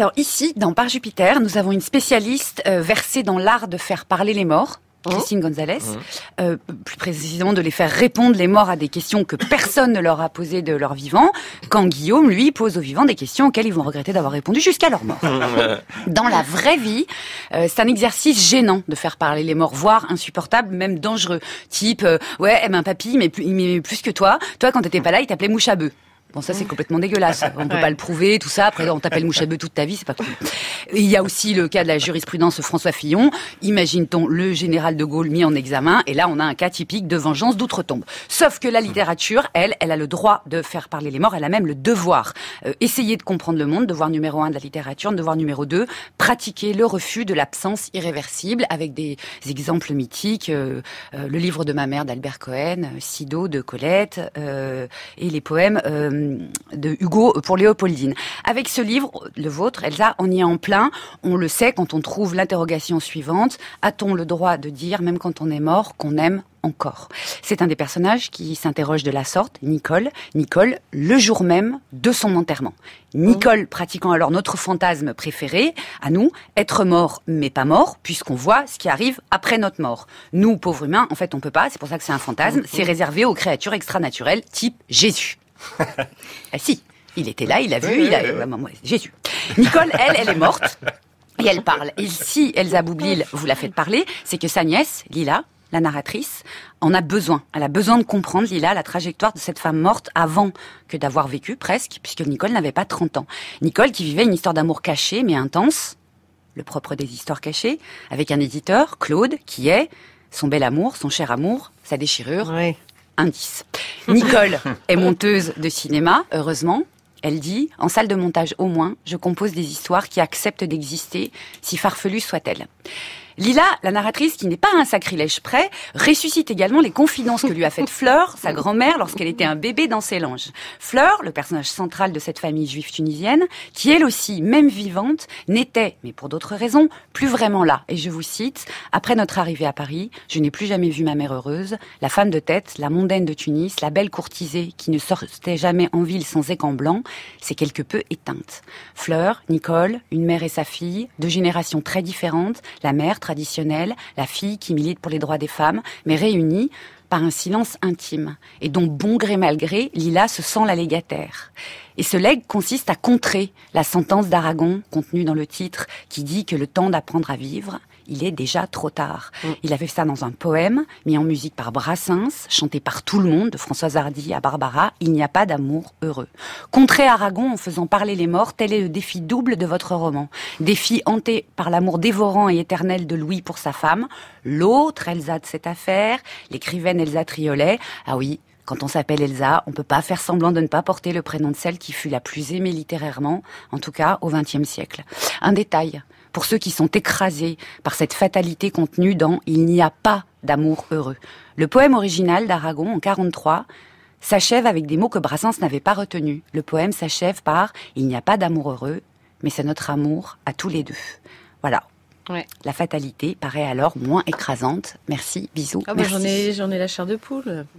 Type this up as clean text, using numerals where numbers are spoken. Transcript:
Alors ici, dans Par Jupiter, nous avons une spécialiste versée dans l'art de faire parler les morts, Christine Gonzalez, plus précisément de les faire répondre les morts à des questions que personne ne leur a posées de leur vivant, quand Guillaume, lui, pose aux vivants des questions auxquelles ils vont regretter d'avoir répondu jusqu'à leur mort. Dans la vraie vie, c'est un exercice gênant de faire parler les morts, voire insupportable, même dangereux. Type, papy, il m'aimait plus que toi. Toi, quand t'étais pas là, il t'appelait mouche à bœuf. Bon, ça, c'est complètement dégueulasse. On peut pas le prouver, tout ça. Après, on t'appelle mouche à bœuf toute ta vie, c'est pas cool. Et il y a aussi le cas de la jurisprudence François Fillon. Imagine-t-on le général de Gaulle mis en examen. Et là, on a un cas typique de vengeance d'outre-tombe. Sauf que la littérature, elle a le droit de faire parler les morts. Elle a même le devoir. Essayer de comprendre le monde, devoir numéro 1 de la littérature, devoir numéro 2, pratiquer le refus de l'absence irréversible avec des exemples mythiques. Le livre de ma mère d'Albert Cohen, Sido de Colette, et les poèmes de Hugo pour Léopoldine. Avec ce livre, le vôtre, Elsa, on y est en plein. On le sait quand on trouve l'interrogation suivante. A-t-on le droit de dire, même quand on est mort, qu'on aime encore? C'est un des personnages qui s'interroge de la sorte, Nicole. Nicole, le jour même de son enterrement. Nicole pratiquant alors notre fantasme préféré, à nous, être mort mais pas mort, puisqu'on voit ce qui arrive après notre mort. Nous, pauvres humains, en fait, on peut pas, c'est pour ça que c'est un fantasme, c'est réservé aux créatures extranaturelles, type Jésus. Ah si, il était là, il a vu, Jésus. Nicole, elle est morte et elle parle. Et si Elsa Boublil vous la faites parler, c'est que sa nièce, Lila, la narratrice, en a besoin. Elle a besoin de comprendre, Lila, la trajectoire de cette femme morte avant que d'avoir vécu, presque, puisque Nicole n'avait pas 30 ans. Nicole qui vivait une histoire d'amour cachée, mais intense, le propre des histoires cachées, avec un éditeur, Claude, qui est son bel amour, son cher amour, sa déchirure. Oui. Indice. Nicole est monteuse de cinéma, heureusement. Elle dit, en salle de montage au moins, je compose des histoires qui acceptent d'exister, si farfelues soient-elles. Lila, la narratrice, qui n'est pas à un sacrilège près, ressuscite également les confidences que lui a faites Fleur, sa grand-mère, lorsqu'elle était un bébé dans ses langes. Fleur, le personnage central de cette famille juive tunisienne, qui elle aussi, même vivante, n'était, mais pour d'autres raisons, plus vraiment là. Et je vous cite, « Après notre arrivée à Paris, je n'ai plus jamais vu ma mère heureuse, la femme de tête, la mondaine de Tunis, la belle courtisée qui ne sortait jamais en ville sans écan blanc, s'est quelque peu éteinte. Fleur, Nicole, une mère et sa fille, deux générations très différentes, la mère traditionnelle, la fille qui milite pour les droits des femmes, mais réunies par un silence intime, et dont bon gré mal gré, Lila se sent la légataire. Et ce legs consiste à contrer la sentence d'Aragon, contenue dans le titre, qui dit que le temps d'apprendre à vivre, il est déjà trop tard. Il a fait ça dans un poème, mis en musique par Brassens, chanté par tout le monde, de Françoise Hardy à Barbara, il n'y a pas d'amour heureux. Contrer Aragon en faisant parler les morts, tel est le défi double de votre roman. Défi hanté par l'amour dévorant et éternel de Louis pour sa femme, l'autre Elsa de cette affaire, l'écrivaine Elsa Triolet, ah oui, quand on s'appelle Elsa, on peut pas faire semblant de ne pas porter le prénom de celle qui fut la plus aimée littérairement, en tout cas au XXe siècle. Un détail, pour ceux qui sont écrasés par cette fatalité contenue dans « Il n'y a pas d'amour heureux ». Le poème original d'Aragon, en 1943, s'achève avec des mots que Brassens n'avait pas retenus. Le poème s'achève par « Il n'y a pas d'amour heureux, mais c'est notre amour à tous les deux ». Voilà. Ouais. La fatalité paraît alors moins écrasante. Merci, bisous. Merci. J'en ai la chair de poule.